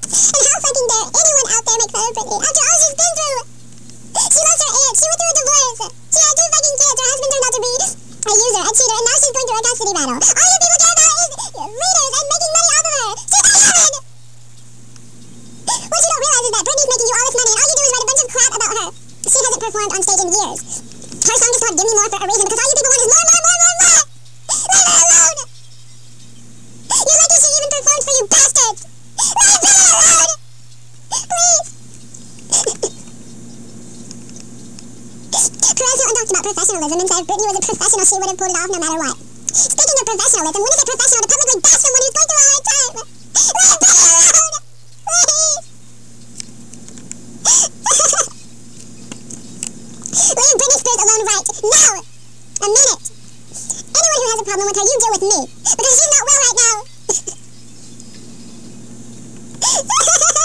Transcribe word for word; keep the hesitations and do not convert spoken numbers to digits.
And how fucking dare anyone out there make fun of Britney after all she's been through? She lost her aunt. She went through a divorce. She had two fucking kids. Her husband turned out to be a user, a cheater, and now she's going through a custody battle. All you people care about is readers and making money off of her. She's a villain! What you don't realize is that Britney's making you all this money, and all you do is write a bunch of crap about her. She hasn't performed on stage in years. Her song is called Give Me More for a reason, because all you people want is more, more, more, more, more! Leave her alone! You're lucky she even performed for you bastards! Leave her alone! Please! Perez Hilton talked about professionalism and said if Britney was a professional, she would have pulled it off no matter what. Speaking of professionalism, when is it professional to publicly bash someone who's going through a hard time? Leave Britney alone! Please! Leave Britney Spears alone right now! A minute! Anyone who has a problem with her, you deal with me, because she's not well right now!